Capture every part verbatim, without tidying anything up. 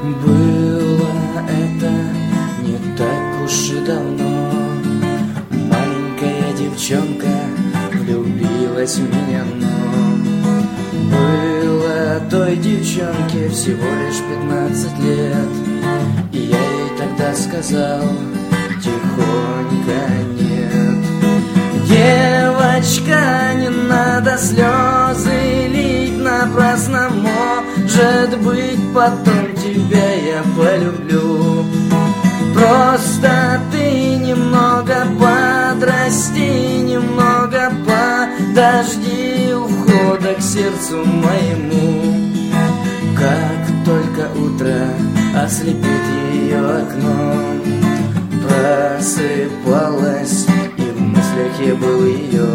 Было это не так уж и давно. Маленькая девчонка влюбилась в меня, но было той девчонке всего лишь пятнадцать лет. И я ей тогда сказал тихонько: нет, девочка, не надо слезы лить напрасно. Может быть, потом тебя я полюблю. Просто ты немного подрасти, немного подожди ухода к сердцу моему. Как только утро ослепит ее окно, просыпалась, и в мыслях я был ее.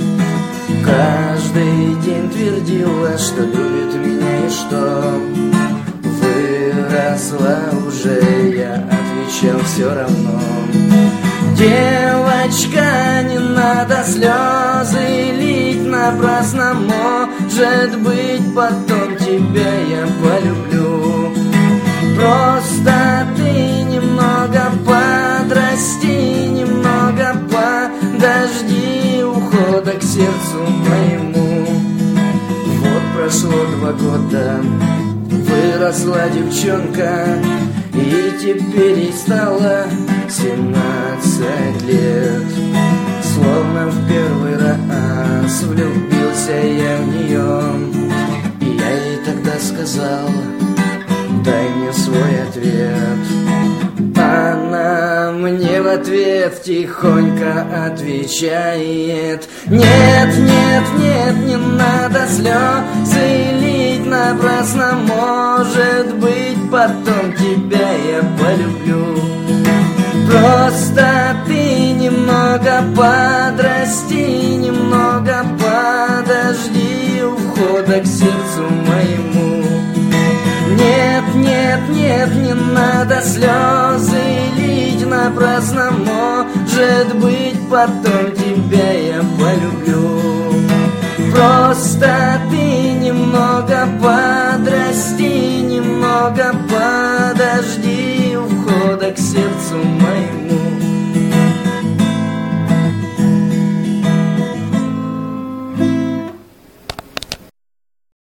Каждый день твердила, что любит меня и что выросла уже, я отвечал: все равно. Девочка, не надо слезы лить напрасно. Может быть, потом тебя я полюблю. Просто ты немного подрасти, немного подожди ухода к сердцу моему. Вот прошло два года, выросла девчонка, и теперь ей стало семнадцать лет. Словно в первый раз влюбился я в нее, и я ей тогда сказал: дай мне свой ответ. Она мне в ответ тихонько отвечает: нет, нет, нет, не надо слезы лить напрасно. Может быть, потом тебя я полюблю. Просто ты немного подрасти, немного подожди ухода к сердцу моему. Нет, нет, нет, не надо слезы лить напрасно. Может быть, потом тебя я полюблю. Просто ты немного подрасти, немного подожди